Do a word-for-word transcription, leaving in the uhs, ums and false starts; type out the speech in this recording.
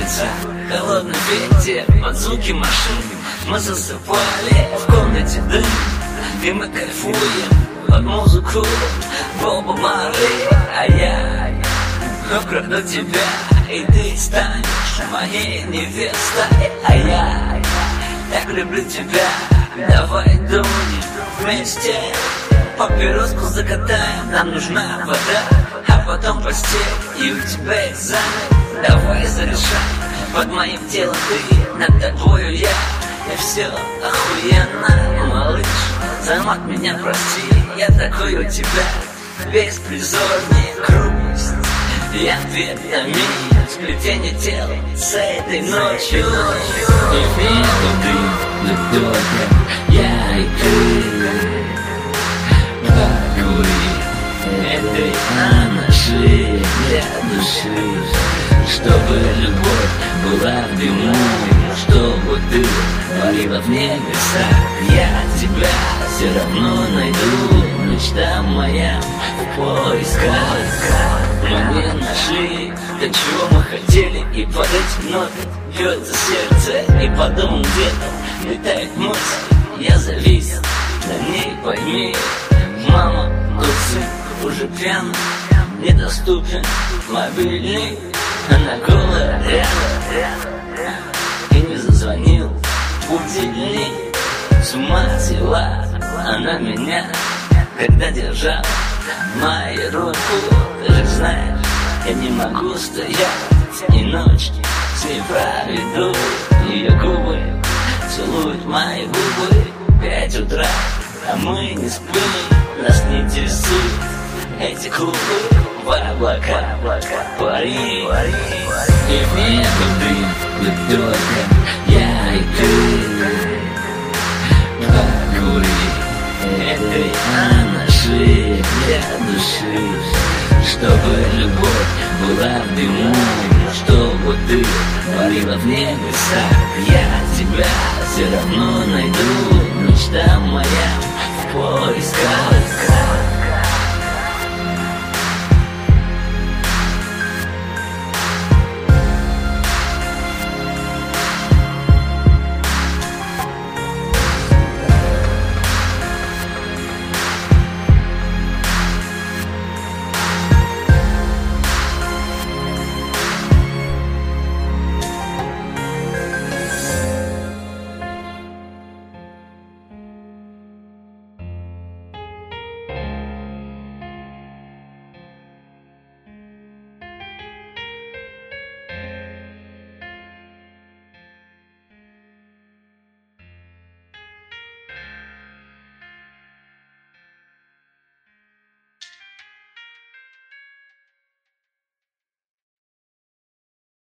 улице холодный ветер, под звуки машин мы засыпали, в комнате дым, и мы кайфуем под музыку Боба Марли. А я украду тебя, и ты станешь моей невестой. А я так люблю тебя, давай дунем вместе, папироску закатаем, нам нужна вода, а потом постель, и у тебя экзамен. Давай зарешай, под моим телом ты, над тобою я, и все охуенно, малыш. За мат меня прости, я такой у тебя беспризорный грусть. Я витамин, сплетение тела с этой ночью. И нету ты, но только я и ты. Покури этой анаши для души, чтобы любовь была в дыму, чтобы ты парила в небесах. Я тебя все равно найду, мечта моя в поисках. Мы не нашли то, чего мы хотели, и под этим нотами бьется сердце, и по дому где-то летает мысль. Я завис на ней, пойми, мама, тот сын уже пьяный, недоступен мобильный, она голая рядом, и не зазвонил будильник. С ума села она меня, когда держала мою руку. Ты же знаешь, я не могу стоять и ночь с ней проведу. Ее губы целуют мои губы, пять утра, а мы не спим. Нас не интересуют эти клубы в облака, пари. И в небо ты, да только я и ты. Покури этой анаши для души, чтобы любовь была в дыму, чтобы ты парила в небесах. Я тебя все равно найду,